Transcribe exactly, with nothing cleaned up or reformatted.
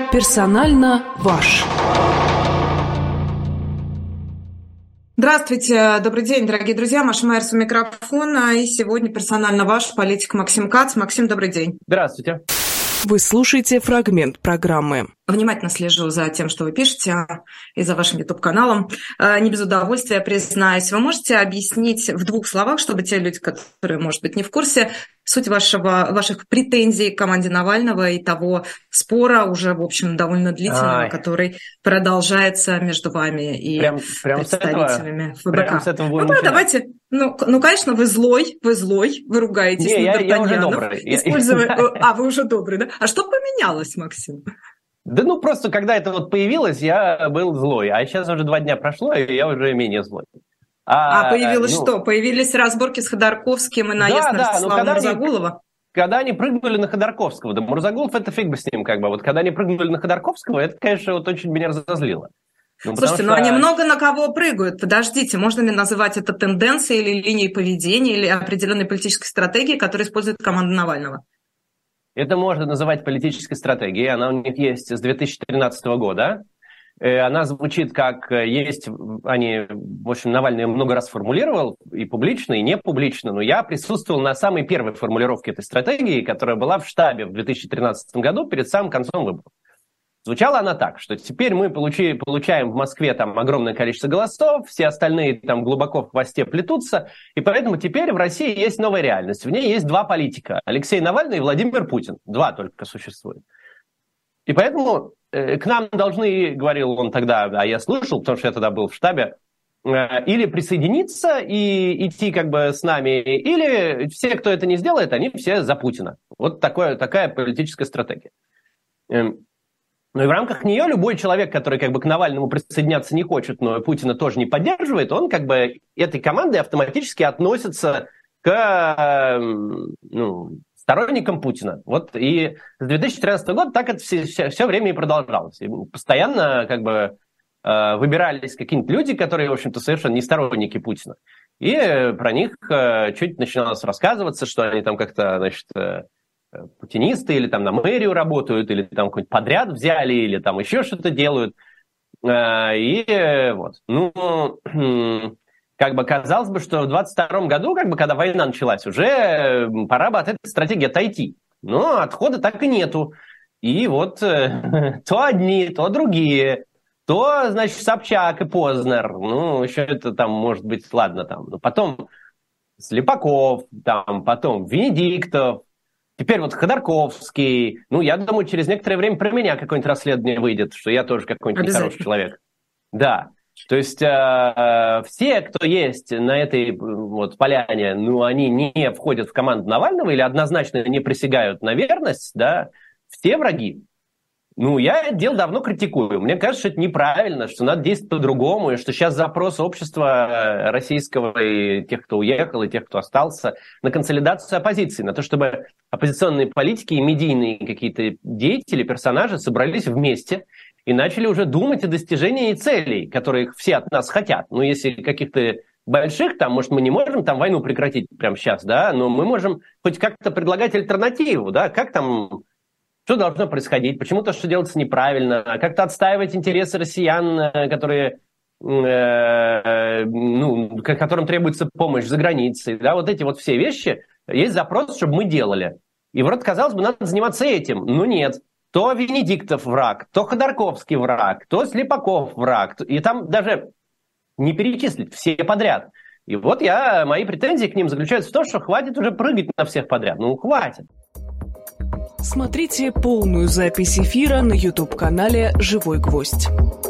Персонально ваш. Здравствуйте, добрый день, дорогие друзья. Маша Майерс у микрофона. И сегодня персонально ваш политик Максим Кац. Максим, добрый день. Здравствуйте. Вы слушаете фрагмент программы. Внимательно слежу за тем, что вы пишете, и за вашим YouTube-каналом. Не без удовольствия, признаюсь. Вы можете объяснить в двух словах, чтобы те люди, которые, может быть, не в курсе, суть вашего, ваших претензий к команде Навального и того спора, уже, в общем, довольно длительного, Ай. который продолжается между вами и прям, прям представителями ФБК. Прям с этого ну да, давайте. Ну, ну, конечно, вы злой, вы злой, вы ругаетесь не, на я, я уже добрый. Используя... А, вы уже добрый, да? А что поменялось, Максим? Да ну просто, когда это вот появилось, я был злой, а сейчас уже два дня прошло, и я уже менее злой. А, а появилось ну... что? Появились разборки с Ходорковским и наезд да, на Ростислава да, Мурзагулова? Они, когда они прыгнули на Ходорковского, да Мурзагулов это фиг бы с ним как бы, вот когда они прыгнули на Ходорковского, это, конечно, вот очень меня разозлило. Ну, Слушайте, что... ну они много на кого прыгают. Подождите, можно ли называть это тенденцией или линией поведения, или определенной политической стратегией, которую использует команда Навального? Это можно называть политической стратегией, она у них есть с две тысячи тринадцатого года. Она звучит как есть, они, в общем, Навальный много раз формулировал, и публично, и не публично, но я присутствовал на самой первой формулировке этой стратегии, которая была в штабе в две тысячи тринадцатом году перед самым концом выборов. Звучала она так, что теперь мы получи, получаем в Москве там огромное количество голосов, все остальные там глубоко в хвосте плетутся, и поэтому теперь в России есть новая реальность. В ней есть два политика, Алексей Навальный и Владимир Путин. Два только существует. И поэтому э, к нам должны, говорил он тогда, а я слышал, потому что я тогда был в штабе, э, или присоединиться и идти как бы с нами, или все, кто это не сделает, они все за Путина. Вот такое, такая политическая стратегия. Ну и в рамках нее любой человек, который как бы к Навальному присоединяться не хочет, но Путина тоже не поддерживает, он как бы этой командой автоматически относится к ну, сторонникам Путина. Вот и с две тысячи тринадцатого года так это все, все, все время и продолжалось. И постоянно как бы выбирались какие-нибудь люди, которые, в общем-то, совершенно не сторонники Путина. И про них чуть начиналось рассказываться, что они там как-то, значит... путинисты, или там на мэрию работают, или там какой-нибудь подряд взяли, или там еще что-то делают. И вот. Ну, как бы казалось бы, что в двадцать втором году, как бы, когда война началась, уже пора бы от этой стратегии отойти. Но отхода так и нету. И вот то одни, то другие, то, значит, Собчак и Познер. Ну, еще это там, может быть, ладно там. Но потом Слепаков, там, потом Венедиктов, теперь вот Ходорковский. Ну, я думаю, через некоторое время про меня какое-нибудь расследование выйдет, что я тоже какой-нибудь нехороший человек. Да. То есть э, все, кто есть на этой вот поляне, ну, они не входят в команду Навального или однозначно не присягают на верность, да, все враги. Ну, я это дело давно критикую. Мне кажется, что это неправильно, что надо действовать по-другому, и что сейчас запрос общества российского и тех, кто уехал, и тех, кто остался, на консолидацию оппозиции, на то, чтобы оппозиционные политики и медийные какие-то деятели, персонажи собрались вместе и начали уже думать о достижении целей, которые все от нас хотят. Ну, если каких-то больших, там, может, мы не можем там войну прекратить прямо сейчас, да, но мы можем хоть как-то предлагать альтернативу, да, как там... Что должно происходить? Почему то, что делается неправильно? Как-то отстаивать интересы россиян, которые, э, ну, которым требуется помощь за границей. Да? Вот эти вот все вещи. Есть запрос, чтобы мы делали. И вроде, казалось бы, надо заниматься этим. Но нет. То Венедиктов враг, то Ходорковский враг, то Слепаков враг. И там даже не перечислить все подряд. И вот я, мои претензии к ним заключаются в том, что хватит уже прыгать на всех подряд. Ну, хватит. Смотрите полную запись эфира на YouTube-канале «Живой гвоздь».